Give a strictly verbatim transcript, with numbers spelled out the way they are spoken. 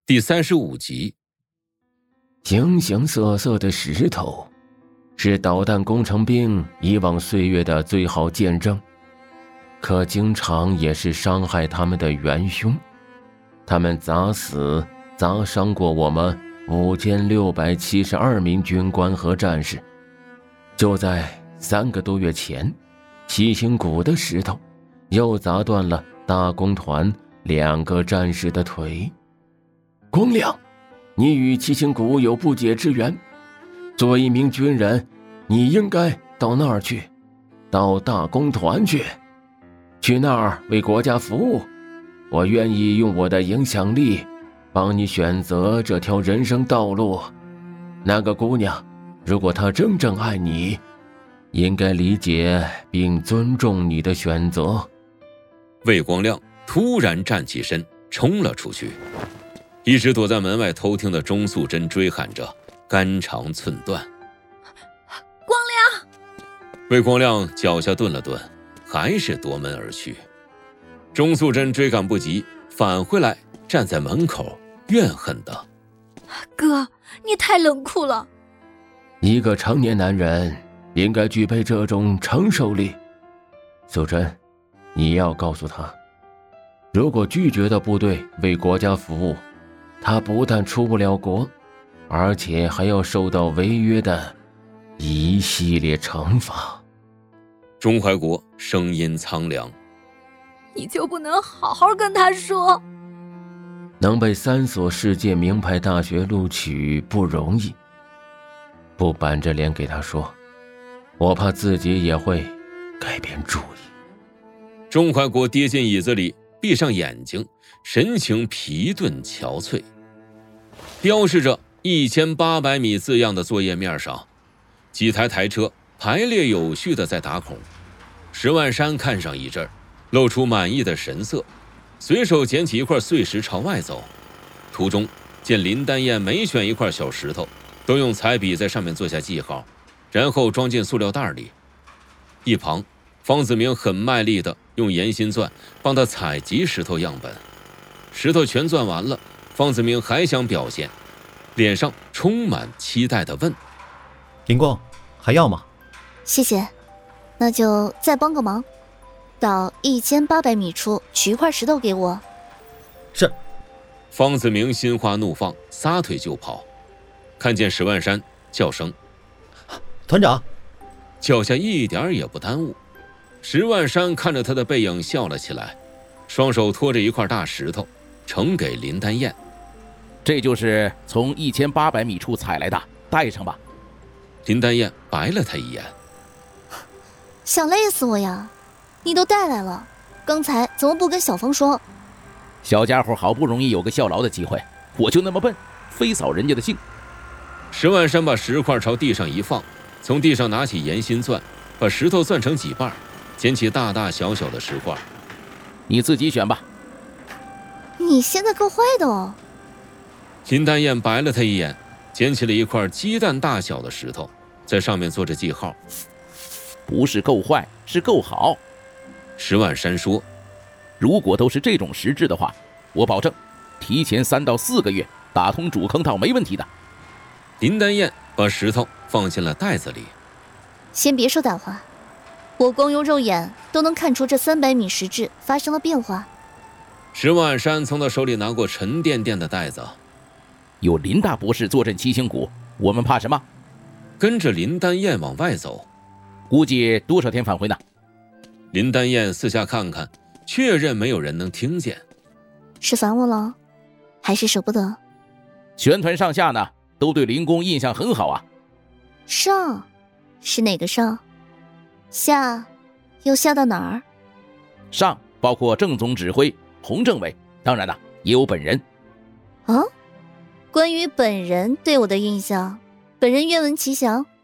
第三十五集。 形形色色的石头，是导弹工程兵以往岁月的最好见证，可经常也是伤害他们的元凶。他们砸死、砸伤过我们五千六百七十二名军官和战士。就在三个多月前，七星谷的石头又砸断了大公团两个战士的腿。光亮，你与七星谷有不解之缘，作为一名军人，你应该到那儿去，到大公团去，去那儿为国家服务。我愿意用我的影响力帮你选择这条人生道路。那个姑娘，如果她真正爱你，应该理解并尊重你的选择。 魏光亮突然站起身，冲了出去。一直躲在门外偷听的钟素贞追喊着，肝肠寸断。 光亮！ 魏光亮脚下顿了顿，还是夺门而去。钟素贞追赶不及，返回来站在门口，怨恨道： 哥，你太冷酷了。 一个成年男人应该具备这种承受力。素贞，你要告诉他，如果拒绝的部队为国家服务，他不但出不了国，而且还要受到违约的一系列惩罚。 钟怀国声音苍凉： 你就不能好好跟他说？ 能被三所世界名牌大学录取不容易，不板着脸给他说，我怕自己也会改变主意。 钟怀国跌进椅子里，闭上眼睛，神情疲顿憔悴。标示着一千八百米字样的作业面上，几台台车排列有序地在打孔。石万山看上一阵，露出满意的神色，随手捡起一块碎石朝外走。途中见林丹燕每选一块小石头，都用彩笔在上面做下记号，然后装进塑料袋里。一旁方子明很卖力地用盐心钻帮他采集石头样本。石头全钻完了，方子明还想表现，脸上充满期待地问： 林光，还要吗？ 谢谢，那就再帮个忙，到一千八百米处取一块石头给我。 是。 方子明心花怒放，撒腿就跑。看见石万山，叫声： 团长！ 脚下一点也不耽误。石万山看着他的背影笑了起来，双手托着一块大石头呈给林丹燕。 这就是从一千八百米处采来的，带上吧。 林丹燕白了他一眼： 想累死我呀，你都带来了，刚才怎么不跟小芳说？ 小家伙好不容易有个效劳的机会，我就那么笨，非扫人家的兴。 石万山把石块朝地上一放，从地上拿起盐心钻，把石头钻成几瓣，捡起大大小小的石块。 你自己选吧。 你现在够坏的哦。 林丹燕白了他一眼，捡起了一块鸡蛋大小的石头，在上面做着记号。 不是够坏，是够好。 石万山说： 如果都是这种实质的话，我保证提前三到四个月打通主坑套没问题的。 林丹燕把石头放进了袋子里。 先别说大话，我光用肉眼都能看出这三百米石质发生了变化。 石万山从他手里拿过沉甸甸的袋子。 有林大博士坐镇七星谷，我们怕什么？ 跟着林丹燕往外走。 估计多少天返回呢？ 林丹燕四下看看，确认没有人能听见。 是烦我了，还是舍不得？ 全团上下呢，都对林公印象很好啊。 上是哪个上？下又下到哪儿？ 上包括郑总指挥、洪政委，当然了，也有本人。 啊？关于本人对我的印象，本人愿闻其详。